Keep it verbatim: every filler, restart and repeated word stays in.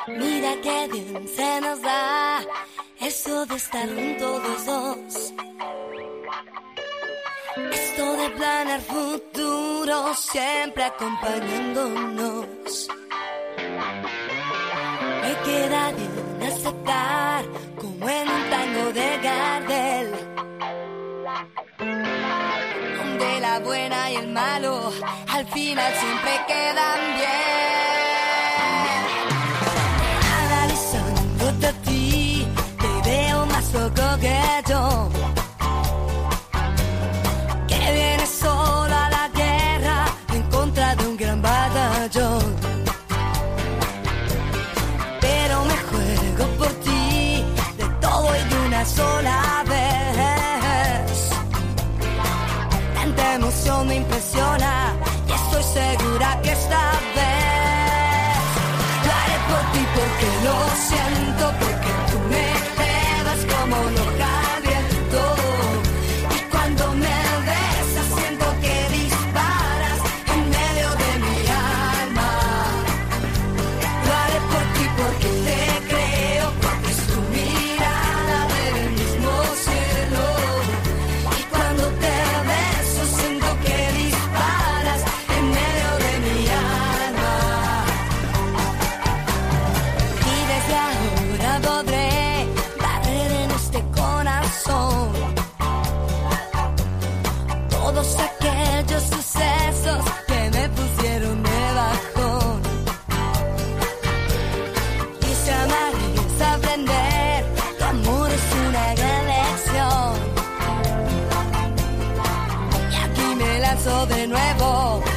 Mira qué bien se nos da eso de estar juntos los dos. Esto de planear futuro siempre acompañándonos. Me queda bien aceptar como en un tango de Gardel, donde la buena y el malo al final siempre quedan bien. Analizándote a ti, te veo más loco que yo, que vienes solo a la guerra en contra de un gran batallón. Pero me juego por ti de todo y de una sola vez. Tanta emoción me impresiona y estoy segura que esta vez lo haré por ti porque lo siento, porque tú me elevas como un hoja al viento. Y cuando me besas siento que disparas en medio de mi alma. Lo haré por ti porque te creo, porque es tu mirada del mismo cielo. Y cuando te beso siento que disparas en medio de mi alma. Y desde ahora podré barrer en este corazón todos aquellos sucesos que me pusieron de bajón. Y si amar es aprender, tu amor es una gran lección. Y aquí me lanzo de nuevo